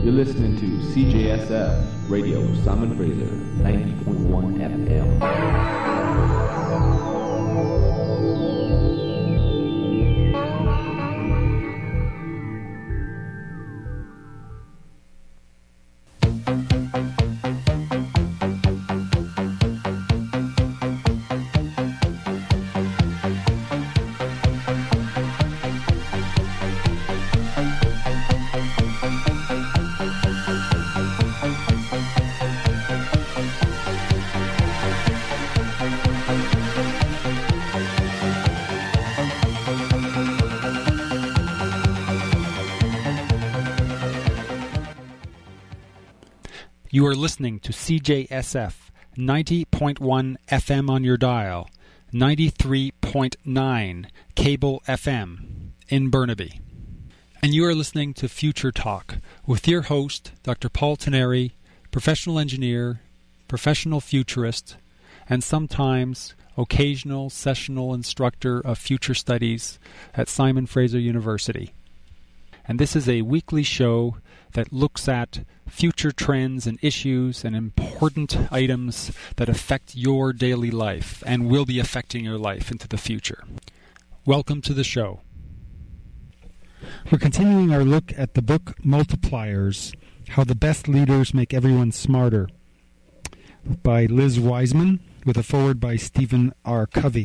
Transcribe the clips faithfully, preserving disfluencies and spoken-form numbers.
You're listening to C J S F Radio, Simon Fraser, ninety point one F M. You are listening to C J S F, ninety point one F M on your dial, ninety-three point nine cable F M in Burnaby. And you are listening to Future Talk with your host, Doctor Paul Teneri, professional engineer, professional futurist, and sometimes occasional sessional instructor of future studies at Simon Fraser University. And this is a weekly show that looks at future trends and issues and important items that affect your daily life and will be affecting your life into the future. Welcome to the show. We're continuing our look at the book Multipliers, How the Best Leaders Make Everyone Smarter, by Liz Wiseman, with a foreword by Stephen R. Covey.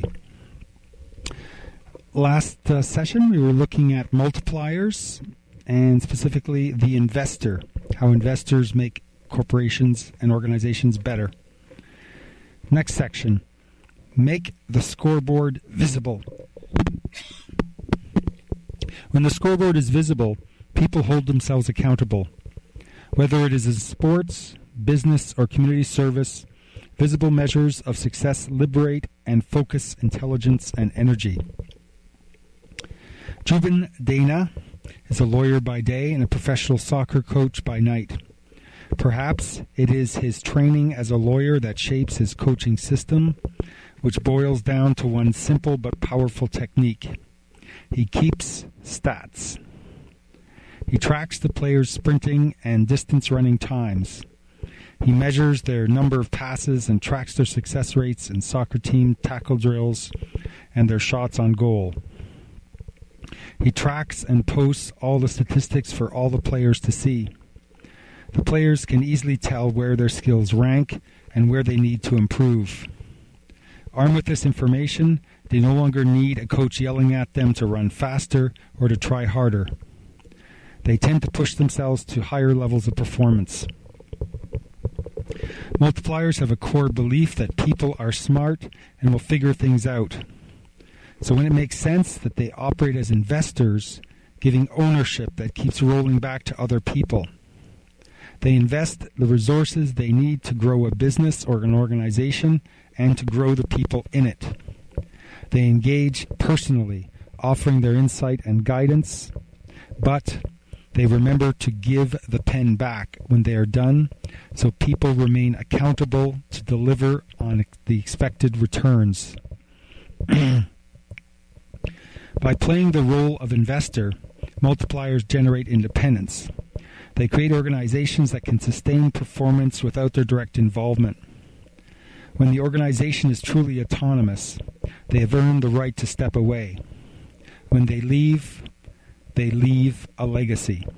Last uh, session we were looking at multipliers, and specifically the investor, how investors make corporations and organizations better. Next section, make the scoreboard visible. When the scoreboard is visible, people hold themselves accountable. Whether it is in sports, business, or community service, visible measures of success liberate and focus intelligence and energy. Jubin Dana is a lawyer by day and a professional soccer coach by night. Perhaps it is his training as a lawyer that shapes his coaching system, which boils down to one simple but powerful technique. He keeps stats. He tracks the players' sprinting and distance running times. He measures their number of passes and tracks their success rates in soccer team tackle drills and their shots on goal. He tracks and posts all the statistics for all the players to see. The players can easily tell where their skills rank and where they need to improve. Armed with this information, they no longer need a coach yelling at them to run faster or to try harder. They tend to push themselves to higher levels of performance. Multipliers have a core belief that people are smart and will figure things out. So when it makes sense that they operate as investors, giving ownership that keeps rolling back to other people. They invest the resources they need to grow a business or an organization and to grow the people in it. They engage personally, offering their insight and guidance, but they remember to give the pen back when they are done, so people remain accountable to deliver on the expected returns. By playing the role of investor, multipliers generate independence. They create organizations that can sustain performance without their direct involvement. When the organization is truly autonomous, they have earned the right to step away. When they leave, they leave a legacy.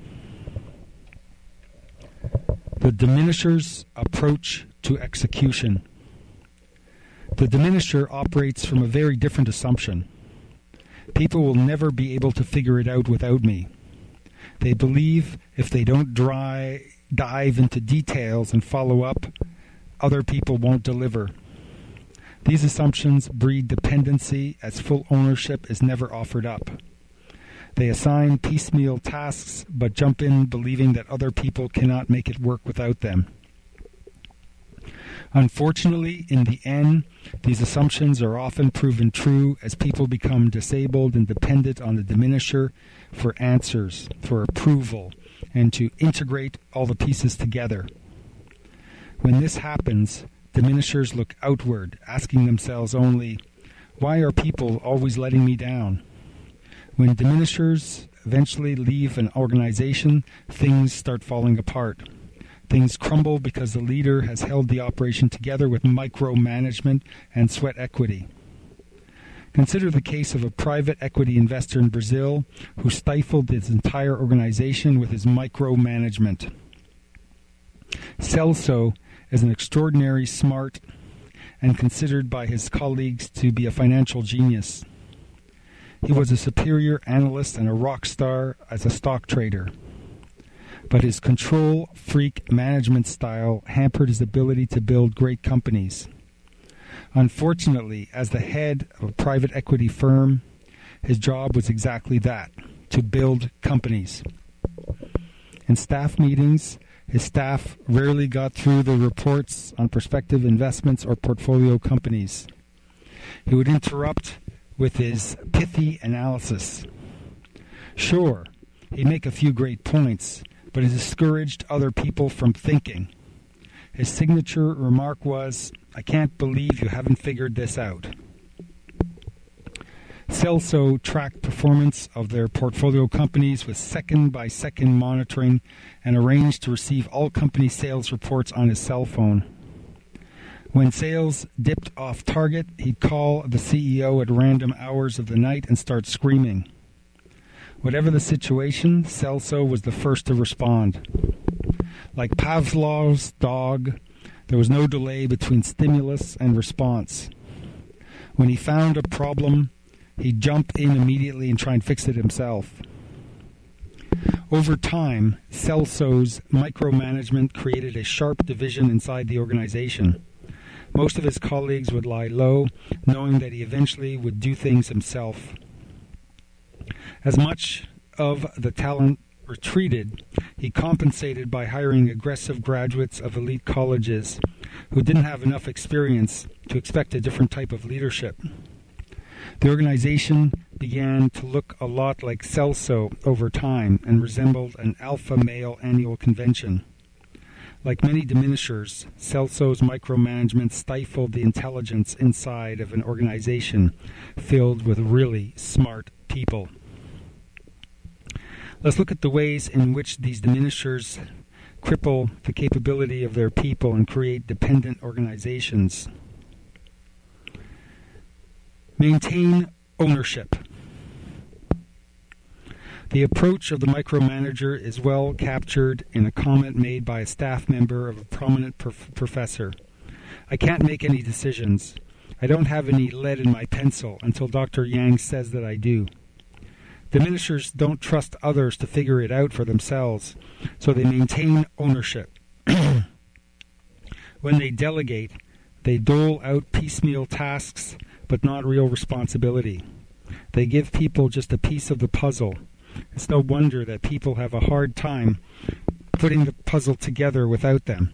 The diminisher's approach to execution. The diminisher operates from a very different assumption. People will never be able to figure it out without me. They believe if they don't dry, dive into details and follow up, other people won't deliver. These assumptions breed dependency, as full ownership is never offered up. They assign piecemeal tasks but jump in believing that other people cannot make it work without them. Unfortunately, in the end, these assumptions are often proven true as people become disabled and dependent on the diminisher for answers, for approval, and to integrate all the pieces together. When this happens, diminishers look outward, asking themselves only, why are people always letting me down? When diminishers eventually leave an organization, things start falling apart. Things crumble because the leader has held the operation together with micromanagement and sweat equity. Consider the case of a private equity investor in Brazil who stifled his entire organization with his micromanagement. Celso is an extraordinary smart and considered by his colleagues to be a financial genius. He was a superior analyst and a rock star as a stock trader. But his control freak management style hampered his ability to build great companies. Unfortunately, as the head of a private equity firm, his job was exactly that, to build companies. In staff meetings, his staff rarely got through the reports on prospective investments or portfolio companies. He would interrupt with his pithy analysis. Sure, he'd make a few great points, but he discouraged other people from thinking. His signature remark was, "I can't believe you haven't figured this out." Celso tracked performance of their portfolio companies with second-by-second monitoring and arranged to receive all company sales reports on his cell phone. When sales dipped off target, he'd call the C E O at random hours of the night and start screaming. Whatever the situation, Celso was the first to respond. Like Pavlov's dog, there was no delay between stimulus and response. When he found a problem, he'd jump in immediately and try and fix it himself. Over time, Celso's micromanagement created a sharp division inside the organization. Most of his colleagues would lie low, knowing that he eventually would do things himself. As much of the talent retreated, he compensated by hiring aggressive graduates of elite colleges who didn't have enough experience to expect a different type of leadership. The organization began to look a lot like Celso over time and resembled an alpha male annual convention. Like many diminishers, Celso's micromanagement stifled the intelligence inside of an organization filled with really smart people. Let's look at the ways in which these diminishers cripple the capability of their people and create dependent organizations. Maintain ownership. The approach of the micromanager is well captured in a comment made by a staff member of a prominent prof- professor. "I can't make any decisions. I don't have any lead in my pencil until Doctor Yang says that I do." Diminishers don't trust others to figure it out for themselves, so they maintain ownership. When they delegate, they dole out piecemeal tasks, but not real responsibility. They give people just a piece of the puzzle. It's no wonder that people have a hard time putting the puzzle together without them.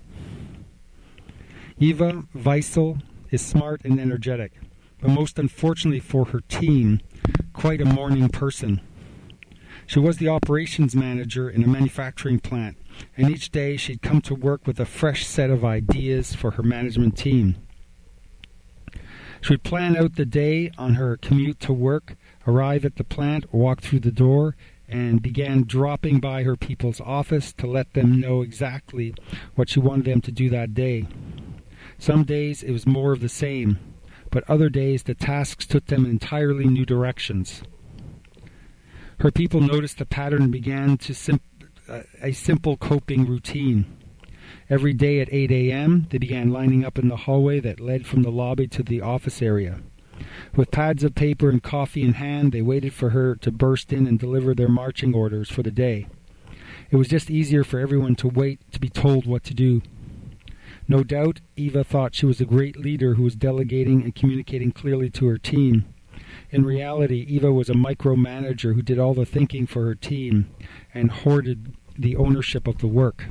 Eva Weissel is smart and energetic, but most unfortunately for her team, quite a morning person. She was the operations manager in a manufacturing plant, and each day she'd come to work with a fresh set of ideas for her management team. She would plan out the day on her commute to work, arrive at the plant, walk through the door, and began dropping by her people's office to let them know exactly what she wanted them to do that day. Some days it was more of the same, but other days the tasks took them in entirely new directions. Her people noticed the pattern and began to sim- uh, a simple coping routine. Every day at eight a.m., they began lining up in the hallway that led from the lobby to the office area. With pads of paper and coffee in hand, they waited for her to burst in and deliver their marching orders for the day. It was just easier for everyone to wait to be told what to do. No doubt, Eva thought she was a great leader who was delegating and communicating clearly to her team. In reality, Eva was a micromanager who did all the thinking for her team and hoarded the ownership of the work.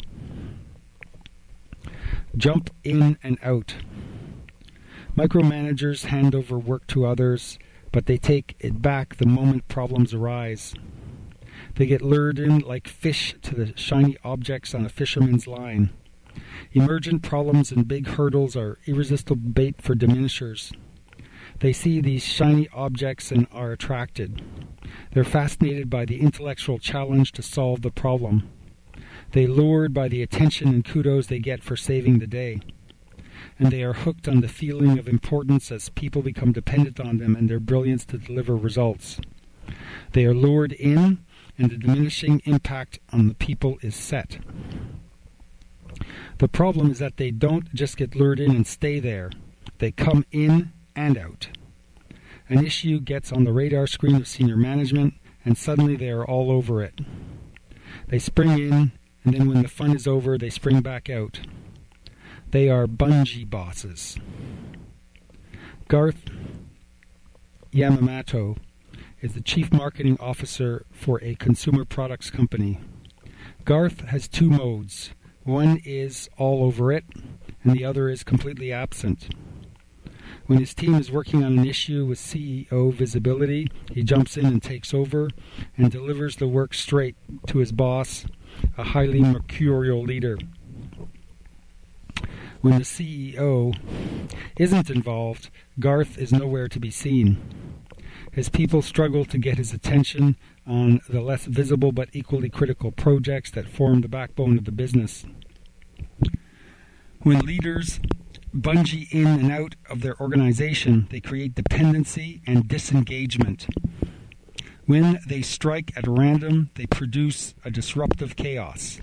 Jump in and out. Micromanagers hand over work to others, but they take it back the moment problems arise. They get lured in like fish to the shiny objects on a fisherman's line. Emergent problems and big hurdles are irresistible bait for diminishers. They see these shiny objects and are attracted. They're fascinated by the intellectual challenge to solve the problem. They're lured by the attention and kudos they get for saving the day. And they are hooked on the feeling of importance as people become dependent on them and their brilliance to deliver results. They are lured in, and the diminishing impact on the people is set. The problem is that they don't just get lured in and stay there. They come in and out. An issue gets on the radar screen of senior management, and suddenly they are all over it. They spring in, and then when the fun is over, they spring back out. They are bungee bosses. Garth Yamamoto is the Chief Marketing Officer for a consumer products company. Garth has two modes. One is all over it, and the other is completely absent. When his team is working on an issue with C E O visibility, he jumps in and takes over and delivers the work straight to his boss, a highly mercurial leader. When the C E O isn't involved, Garth is nowhere to be seen. His people struggle to get his attention on the less visible but equally critical projects that form the backbone of the business. When leaders bungee in and out of their organization, they create dependency and disengagement. When they strike at random, they produce a disruptive chaos.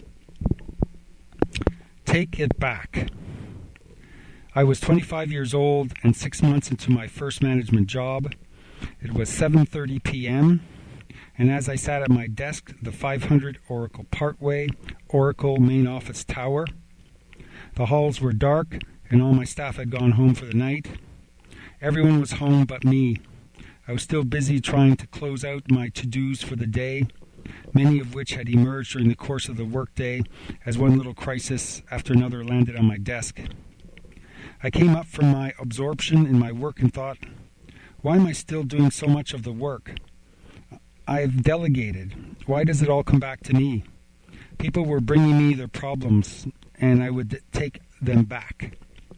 Take it back. I was twenty-five years old and six months into my first management job. It was seven thirty p.m., and as I sat at my desk, the five hundred Oracle Parkway, Oracle main office tower, the halls were dark, and all my staff had gone home for the night. Everyone was home but me. I was still busy trying to close out my to-dos for the day, many of which had emerged during the course of the workday as one little crisis after another landed on my desk. I came up from my absorption in my work and thought, why am I still doing so much of the work? I've delegated. Why does it all come back to me? People were bringing me their problems, and I would take them back.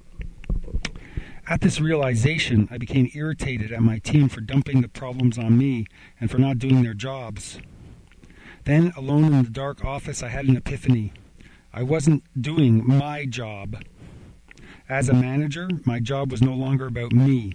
At this realization, I became irritated at my team for dumping the problems on me and for not doing their jobs. Then, alone in the dark office, I had an epiphany. I wasn't doing my job. As a manager, my job was no longer about me.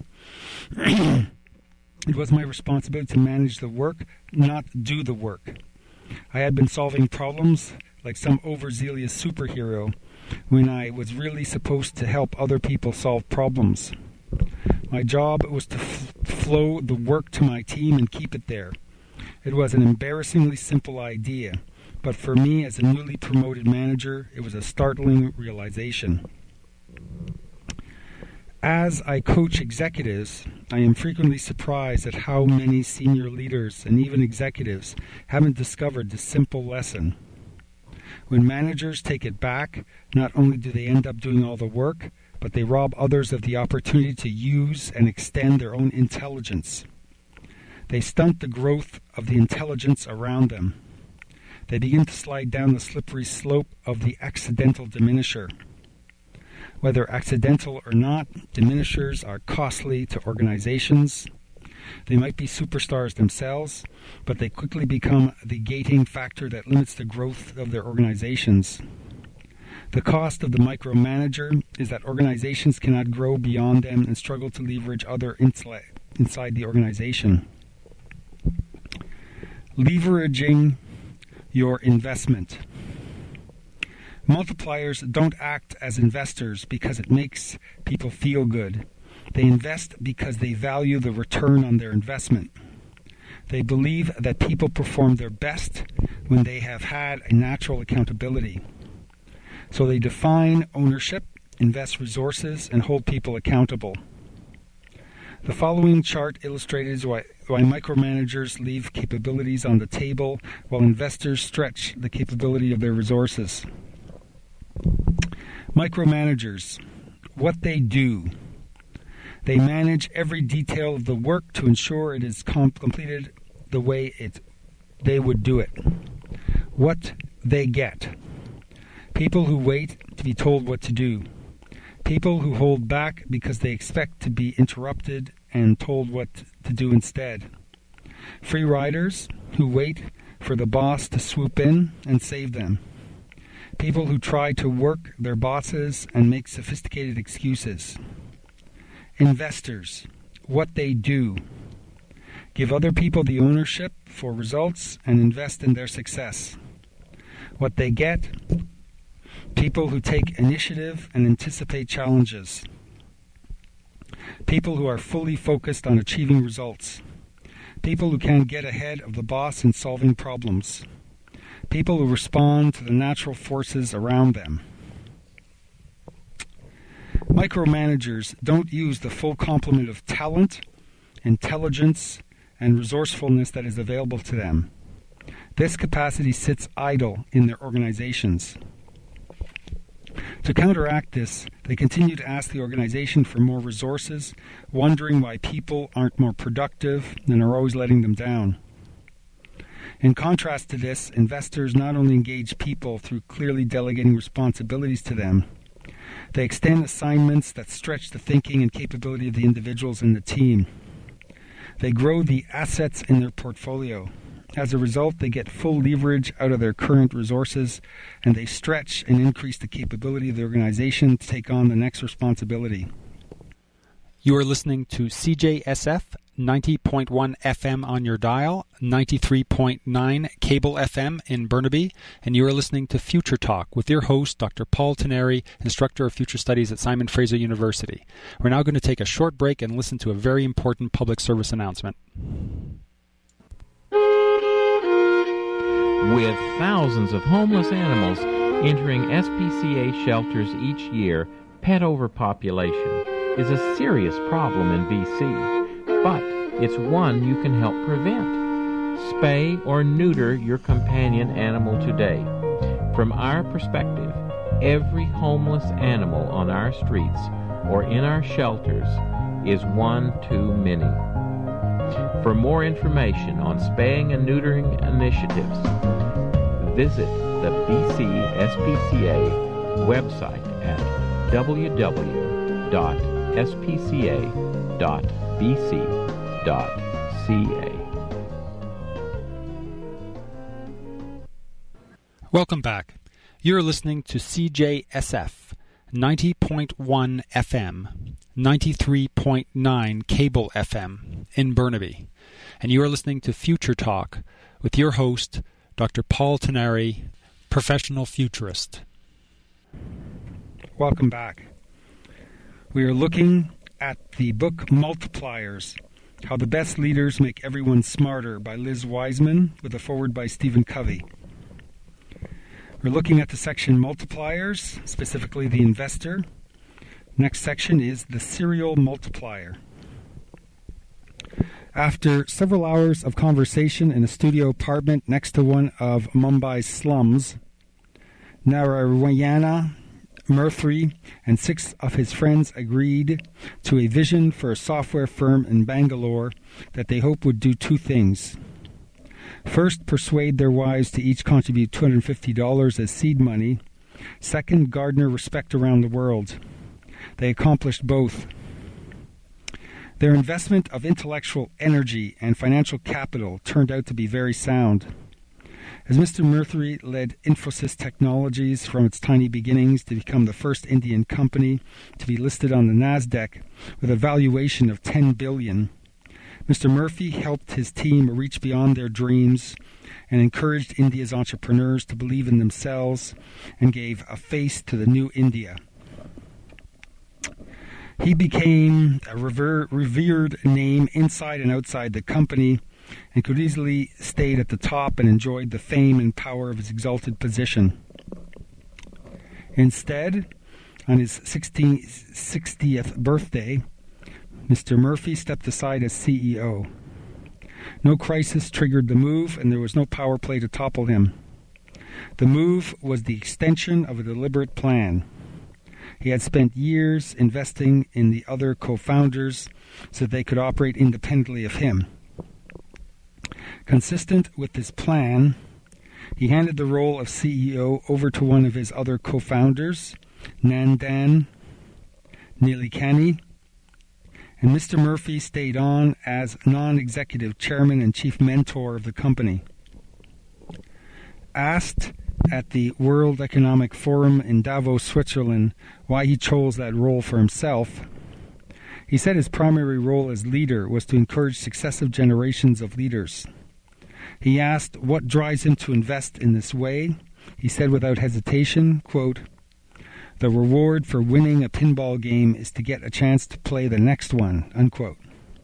It was my responsibility to manage the work, not do the work. I had been solving problems like some overzealous superhero when I was really supposed to help other people solve problems. My job was to f- flow the work to my team and keep it there. It was an embarrassingly simple idea, but for me as a newly promoted manager, it was a startling realization. As I coach executives, I am frequently surprised at how many senior leaders and even executives haven't discovered this simple lesson. When managers take it back, not only do they end up doing all the work, but they rob others of the opportunity to use and extend their own intelligence. They stunt the growth of the intelligence around them. They begin to slide down the slippery slope of the accidental diminisher. Whether accidental or not, diminishers are costly to organizations. They might be superstars themselves, but they quickly become the gating factor that limits the growth of their organizations. The cost of the micromanager is that organizations cannot grow beyond them and struggle to leverage other inside the organization. Leveraging your investment. Multipliers don't act as investors because it makes people feel good. They invest because they value the return on their investment. They believe that people perform their best when they have had a natural accountability. So they define ownership, invest resources, and hold people accountable. The following chart illustrates why, why micromanagers leave capabilities on the table while investors stretch the capability of their resources. Micromanagers, what they do. They manage every detail of the work to ensure it is com- completed the way it they would do it. What they get. People who wait to be told what to do. People who hold back because they expect to be interrupted and told what to do instead. Free riders who wait for the boss to swoop in and save them. People who try to work their bosses and make sophisticated excuses. Investors, what they do. Give other people the ownership for results and invest in their success. What they get. People who take initiative and anticipate challenges. People who are fully focused on achieving results. People who can get ahead of the boss in solving problems. People who respond to the natural forces around them. Micromanagers don't use the full complement of talent, intelligence, and resourcefulness that is available to them. This capacity sits idle in their organizations. To counteract this, they continue to ask the organization for more resources, wondering why people aren't more productive and are always letting them down. In contrast to this, investors not only engage people through clearly delegating responsibilities to them, they extend assignments that stretch the thinking and capability of the individuals in the team. They grow the assets in their portfolio. As a result, they get full leverage out of their current resources, and they stretch and increase the capability of the organization to take on the next responsibility. You are listening to C J S F, ninety point one F M on your dial, ninety-three point nine cable F M in Burnaby, and you are listening to Future Talk with your host, Doctor Paul Teneri, Instructor of Future Studies at Simon Fraser University. We're now going to take a short break and listen to a very important public service announcement. With thousands of homeless animals entering S P C A shelters each year, pet overpopulation is a serious problem in B C, but it's one you can help prevent. Spay or neuter your companion animal today. From our perspective, every homeless animal on our streets or in our shelters is one too many. For more information on spaying and neutering initiatives, visit the B C S P C A website at w w w dot s p c a dot b c dot c a. Welcome back. You're listening to C J S F, ninety point one F M, ninety-three point nine cable F M in Burnaby, and you are listening to Future Talk with your host, Doctor Paul Teneri, professional futurist. Welcome back. We are looking at the book Multipliers, How the Best Leaders Make Everyone Smarter by Liz Wiseman, with a foreword by Stephen Covey. We're looking at the section Multipliers, specifically the investor. Next section is the serial multiplier. After several hours of conversation in a studio apartment next to one of Mumbai's slums, Narayana Murthy and six of his friends agreed to a vision for a software firm in Bangalore that they hope would do two things. First, persuade their wives to each contribute two hundred fifty dollars as seed money. Second, garner respect around the world. They accomplished both. Their investment of intellectual energy and financial capital turned out to be very sound. As Mister Murthy led Infosys Technologies from its tiny beginnings to become the first Indian company to be listed on the NASDAQ with a valuation of ten billion dollars, Mister Murthy helped his team reach beyond their dreams and encouraged India's entrepreneurs to believe in themselves and gave a face to the new India. He became a rever- revered name inside and outside the company and could easily stayed at the top and enjoyed the fame and power of his exalted position. Instead, on his sixtieth birthday, Mister Murthy stepped aside as C E O. No crisis triggered the move, and there was no power play to topple him. The move was the extension of a deliberate plan. He had spent years investing in the other co-founders so they could operate independently of him. Consistent with this plan, he handed the role of C E O over to one of his other co-founders, Nandan Nilekani, and Mister Murphy stayed on as non-executive chairman and chief mentor of the company. Asked at the World Economic Forum in Davos, Switzerland, why he chose that role for himself, he said his primary role as leader was to encourage successive generations of leaders. He asked what drives him to invest in this way. He said without hesitation, quote, "The reward for winning a pinball game is to get a chance to play the next one," unquote.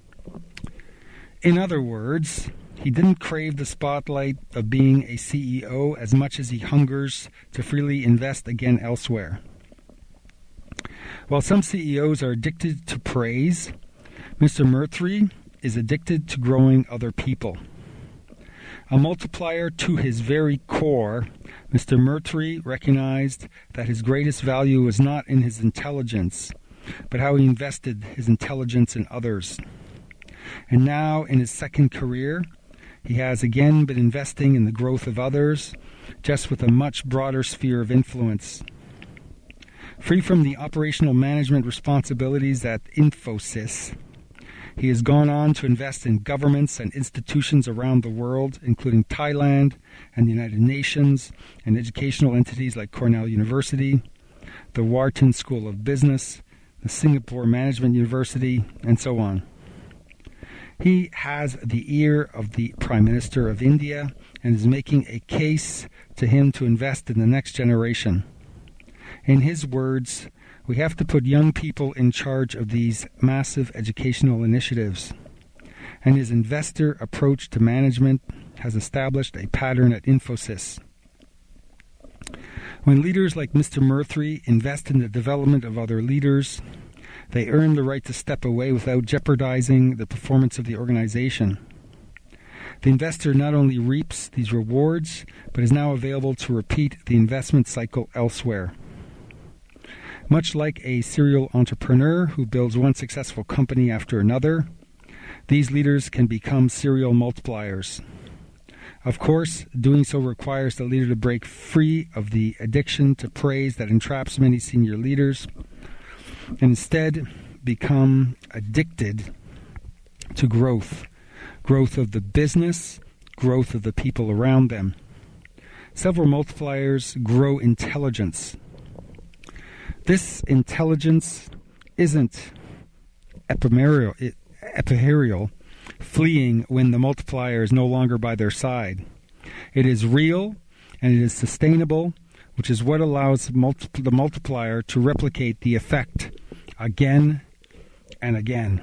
In other words, he didn't crave the spotlight of being a C E O as much as he hungers to freely invest again elsewhere. While some C E Os are addicted to praise, Mister Murtry is addicted to growing other people. A multiplier to his very core, Mister Murtry recognized that his greatest value was not in his intelligence, but how he invested his intelligence in others. And now, in his second career, he has again been investing in the growth of others, just with a much broader sphere of influence. Free from the operational management responsibilities at Infosys, he has gone on to invest in governments and institutions around the world, including Thailand and the United Nations, and educational entities like Cornell University, the Wharton School of Business, the Singapore Management University, and so on. He has the ear of the Prime Minister of India and is making a case to him to invest in the next generation. In his words, "We have to put young people in charge of these massive educational initiatives." And his investor approach to management has established a pattern at Infosys. When leaders like Mister Murtry invest in the development of other leaders, they earn the right to step away without jeopardizing the performance of the organization. The investor not only reaps these rewards, but is now available to repeat the investment cycle elsewhere. Much like a serial entrepreneur who builds one successful company after another, these leaders can become serial multipliers. Of course, doing so requires the leader to break free of the addiction to praise that entraps many senior leaders, and instead become addicted to growth. Growth of the business, growth of the people around them. Several multipliers grow intelligence. This intelligence isn't ephemeral, ephemeral, fleeing when the multiplier is no longer by their side. It is real and it is sustainable, which is what allows multi- the multiplier to replicate the effect again and again.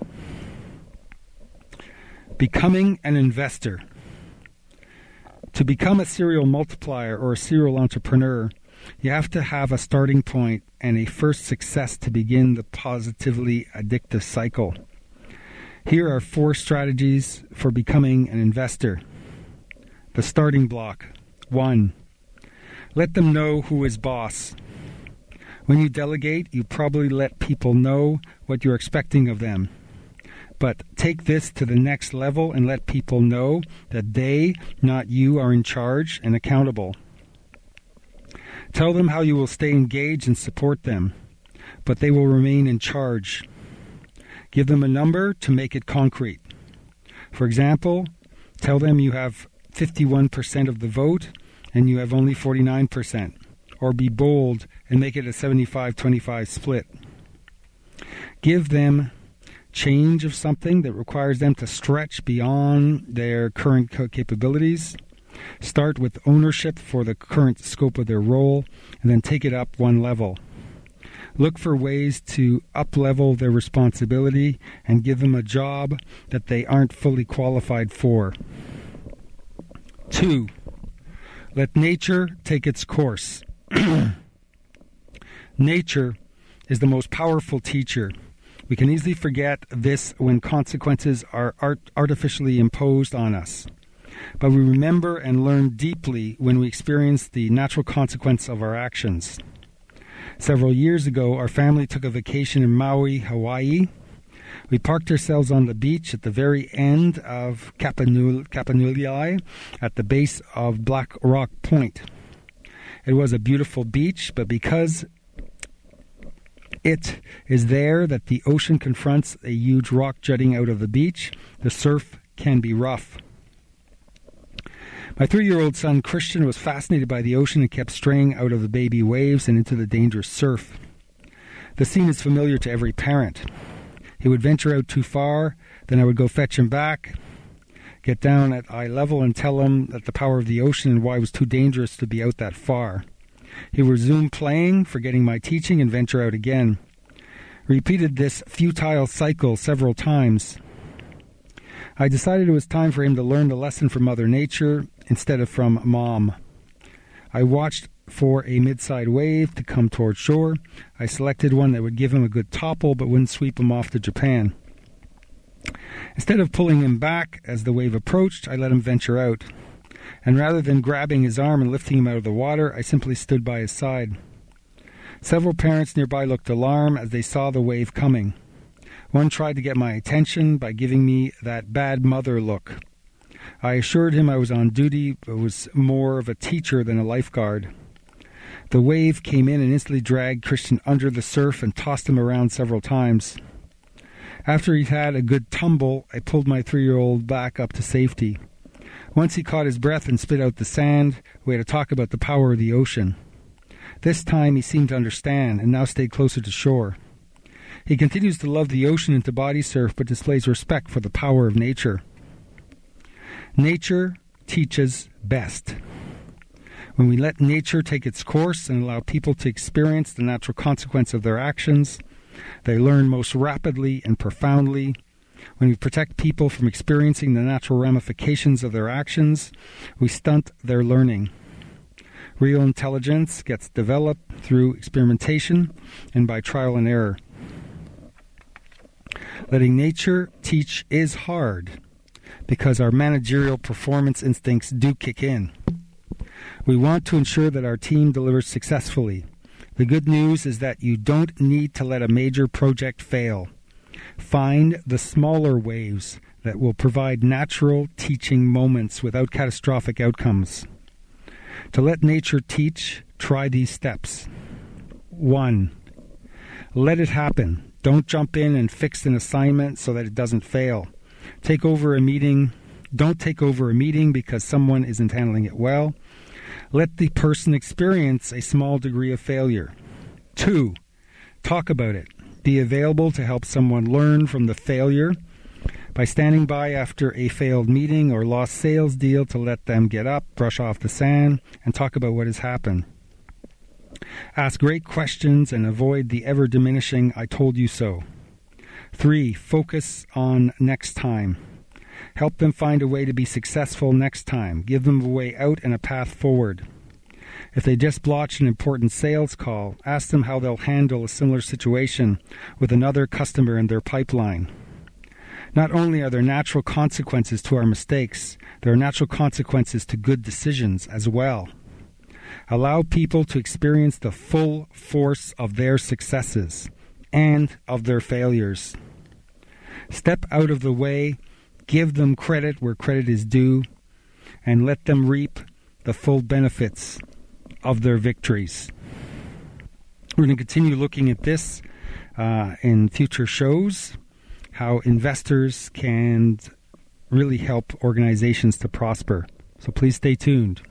Becoming an investor. To become a serial multiplier or a serial entrepreneur, you have to have a starting point and a first success to begin the positively addictive cycle. Here are four strategies for becoming an investor. The starting block. One, let them know who is boss. When you delegate, you probably let people know what you're expecting of them. But take this to the next level and let people know that they, not you, are in charge and accountable. Tell them how you will stay engaged and support them, but they will remain in charge. Give them a number to make it concrete. For example, tell them you have fifty-one percent of the vote and you have only forty-nine percent. Or be bold and make it a seventy-five twenty-five split. Give them change of something that requires them to stretch beyond their current capabilities. Start with ownership for the current scope of their role, and then take it up one level. Look for ways to up-level their responsibility and give them a job that they aren't fully qualified for. Two, let nature take its course. Nature is the most powerful teacher. We can easily forget this when consequences are art- artificially imposed on us. But we remember and learn deeply when we experience the natural consequence of our actions. Several years ago, our family took a vacation in Maui, Hawaii. We parked ourselves on the beach at the very end of Kapanul- Kapanuli at the base of Black Rock Point. It was a beautiful beach, but because It is there that the ocean confronts a huge rock jutting out of the beach. The surf can be rough. My three-year-old son Christian was fascinated by the ocean and kept straying out of the baby waves and into the dangerous surf. The scene is familiar to every parent. He would venture out too far, then I would go fetch him back, get down at eye level and tell him that the power of the ocean and why it was too dangerous to be out that far. He would resume playing, forgetting my teaching, and venture out again. Repeated this futile cycle several times. I decided it was time for him to learn the lesson from Mother Nature instead of from Mom. I watched for a mid-side wave to come toward shore. I selected one that would give him a good topple but wouldn't sweep him off to Japan. Instead of pulling him back as the wave approached, I let him venture out. And rather than grabbing his arm and lifting him out of the water, I simply stood by his side. Several parents nearby looked alarmed as they saw the wave coming. One tried to get my attention by giving me that bad mother look. I assured him I was on duty, but was more of a teacher than a lifeguard. The wave came in and instantly dragged Christian under the surf and tossed him around several times. After he'd had a good tumble, I pulled my three-year-old back up to safety. Once he caught his breath and spit out the sand, we had to talk about the power of the ocean. This time he seemed to understand and now stayed closer to shore. He continues to love the ocean and to body surf, but displays respect for the power of nature. Nature teaches best. When we let nature take its course and allow people to experience the natural consequence of their actions, they learn most rapidly and profoundly. When we protect people from experiencing the natural ramifications of their actions, we stunt their learning. Real intelligence gets developed through experimentation and by trial and error. Letting nature teach is hard because our managerial performance instincts do kick in. We want to ensure that our team delivers successfully. The good news is that you don't need to let a major project fail. Find the smaller waves that will provide natural teaching moments without catastrophic outcomes. To let nature teach, try these steps. One, let it happen. Don't jump in and fix an assignment so that it doesn't fail. Take over a meeting. Don't take over a meeting because someone isn't handling it well. Let the person experience a small degree of failure. Two, talk about it. Be available to help someone learn from the failure by standing by after a failed meeting or lost sales deal to let them get up, brush off the sand, and talk about what has happened. Ask great questions and avoid the ever-diminishing "I told you so." Three, focus on next time. Help them find a way to be successful next time. Give them a way out and a path forward. If they just blotched an important sales call, ask them how they'll handle a similar situation with another customer in their pipeline. Not only are there natural consequences to our mistakes, there are natural consequences to good decisions as well. Allow people to experience the full force of their successes and of their failures. Step out of the way, give them credit where credit is due, and let them reap the full benefits of their victories. We're going to continue looking at this uh, in future shows, how investors can really help organizations to prosper. So please stay tuned.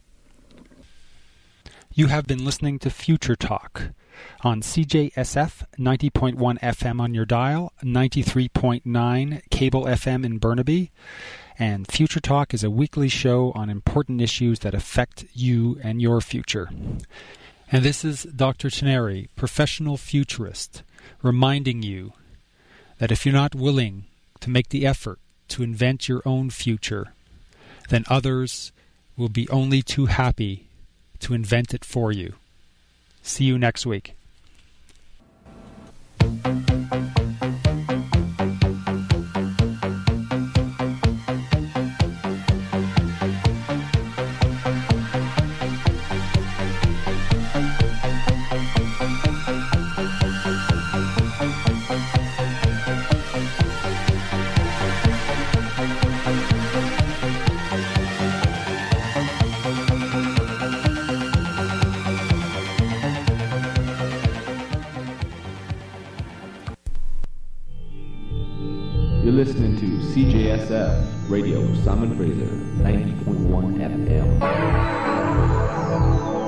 You have been listening to Future Talk on C J S F ninety point one F M on your dial, ninety-three point nine cable F M in Burnaby. And Future Talk is a weekly show on important issues that affect you and your future. And this is Doctor Teneri, professional futurist, reminding you that if you're not willing to make the effort to invent your own future, then others will be only too happy to invent it for you. See you next week. listening to C J S F Radio Simon Fraser, ninety point one F M.